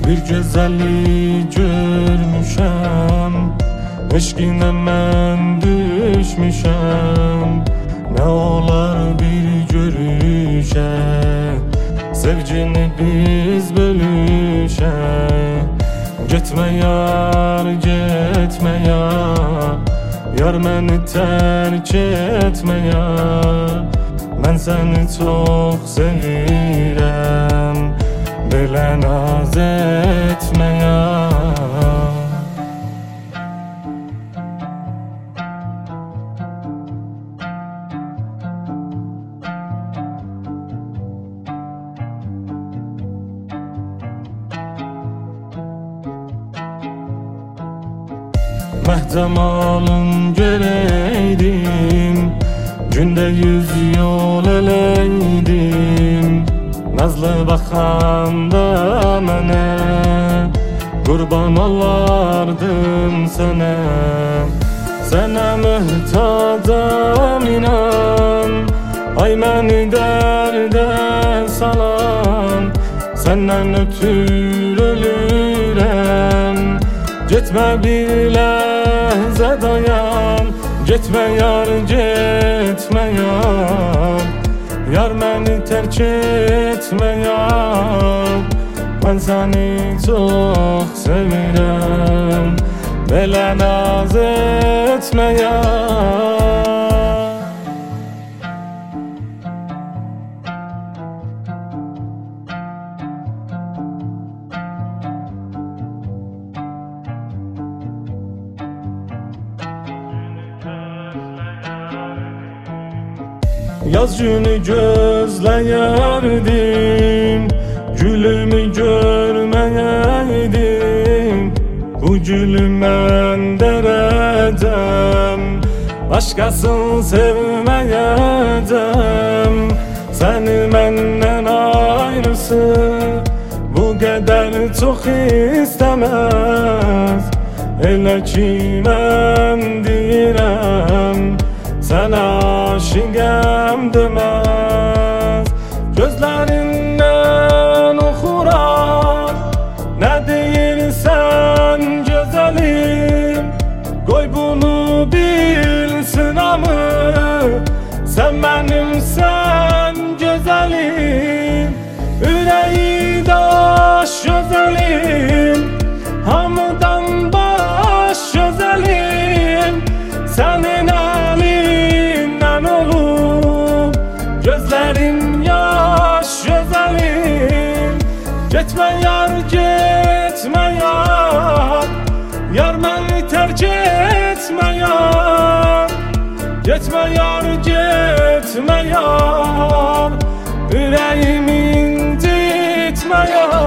Bir gözəli görmüşəm, eşqinə mən düşmüşəm. Nə olar bir görüşə, sevgini biz bölüşək. Getmə yar, getmə yar, yar məni tərk etmə yar. Mən səni çox sevirəm, belə naz etmə yar. Məhcəmalın görəydim, gündə 100 yol eləydim. Nazlı baxanda mənə, qurban olardım sənə. Sənə möhtacam inan, ay məni dərdə salan. Səndən ötür ölürəm, getmə bir ləhzə dayan. Getmə yar, getmə yar, yar məni tərk etmə yar. Mən səni çox sevirəm, belə naz etmə yar. Yaz günü gözləyərdim, gülümü görməyəydim. Bu gülü mən dərəcəm, başqasını sevməyəcəm. Səni məndən ayrısı bu qədər çox istəməz. Elə ki mən deyirəm, sən aşiqəm deməz. Gözlərindən oxuram, nə deyirsən gözəlim. Qoy bunu bilsin hamı, sən mənimsən gözəlim. Ürəyi daş gözəlim, hamıdan baş gözəlim. Sənin əlindən olub gözlərim yaş gözəlim. Getmə yar, getmə yar, yar məni tərk etmə yar. Getmə yar, getmə yar, ürəyimi incitmə yar.